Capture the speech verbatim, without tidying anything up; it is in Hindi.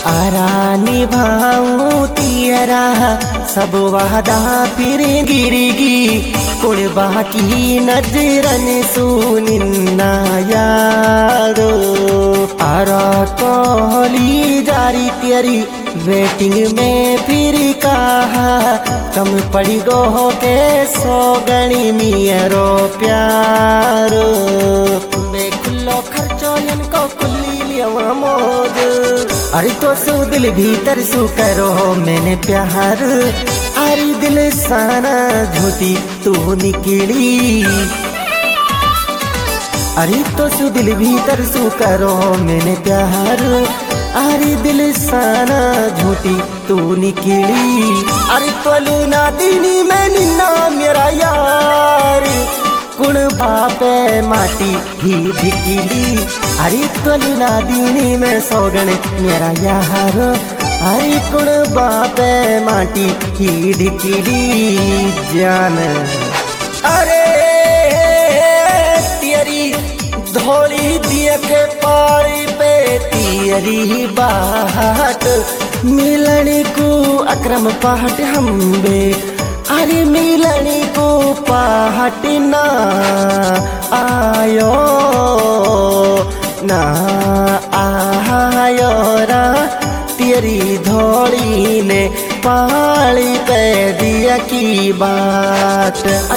आरा निभाऊं तियरा सब वादा फिर गिरगी कुड़ बाकी नजरन सुनिन्ना यारो। आरा कोहली जारी तेरी वेटिंग में फिर कहा कम पड़ी गो के सोगणी मियरो प्यारो। खुल्लो खर्चो इनको कुल्ली लिया मोज अरे तो सु दिल भीतर सु करो मैंने प्यार अरे दिल साना झूठी तू निकली। अरे तो सु दिल भीतर सु करो मैंने प्यार अरे दिल साना झूठी तू निकली। अरे तोलू ना दीनी मैं निन्ना मेरा यार कुण बापे माटी ही ढिकीली। अरे तोलू ना दीनी में सौगण मेरा यार अरे कुण बापे माटी ही ढिकीली जान। अरे तेरी धोली दिए के पारी पे तेरी बाट मिलनी को अक्रम पहाट हम बे। अरे मिलनी को पहाट ना आयो ना आयो रा तेरी धोड़ी ने पाली पे दिया की बात।